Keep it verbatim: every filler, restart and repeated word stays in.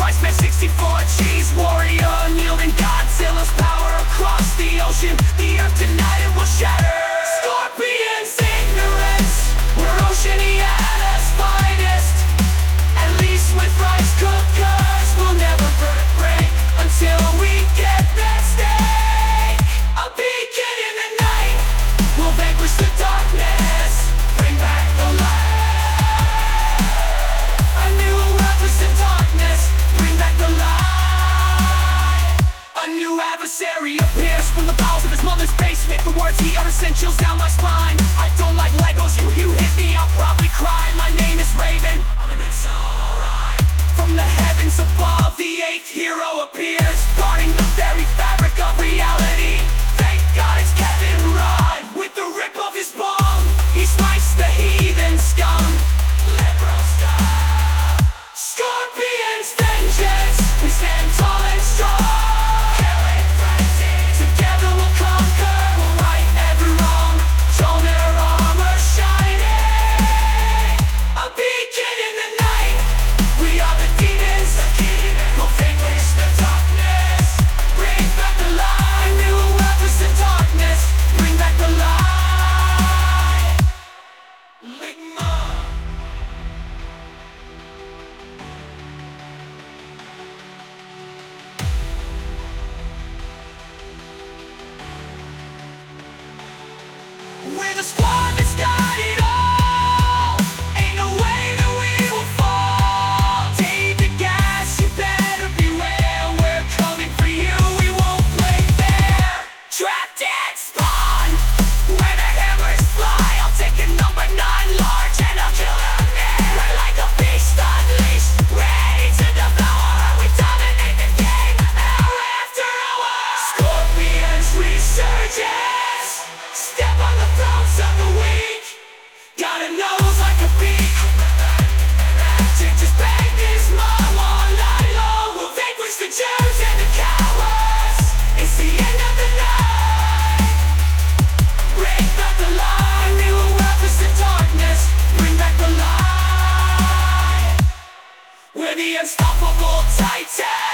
Iceman sixty-four, cheese warrior, unyielding Godzilla's power across the ocean. The earth tonight it will shatter. Scorpions, ignorance, we're Oceaniana's finest. At least with rice cookers, we'll never break until we get that steak. A beacon in the night, we'll vanquish the darkness, bring back the light. A new world in darkness, bring back the light. A new adversary appears from the bowels of his mother's basement. The words he utters send chills down my spine. I don't like Legos, you, you hit me, I'll probably cry. My name is Raven, I'm an it's alright. From the heavens above, the eighth hero appears, guarding the very fabric of reality. Thank God it's Kevin Rudd. With the rip of his bomb, he smites the heathen scum. Lebro style. Scorpions, vengeance, we stand tall and strong. Killing frenzy, together we'll conquer. We'll right every wrong, toner armor shining. A beacon in the night, we are the demons. We'll vanquish the darkness, bring back the light. New weapons in darkness, bring back the light. Ligma. We're the squad that's got it all. Ain't no way that we will fall. Take the gas, you better beware. We're coming for you, we won't play fair. Trapped and spawn, where the hammers fly. I'll take a number nine large and I'll kill her there. We're like a beast unleashed, ready to devour. We dominate the game, hour after hour. Scorpions resurgence, step on the thrones of the weak. Got a nose like a beak. Chick just banged his mom all night long. We'll vanquish the Jews and the cowards. It's the end of the night. Bring back the light. New weapons in darkness, bring back the light. We're the unstoppable Titans.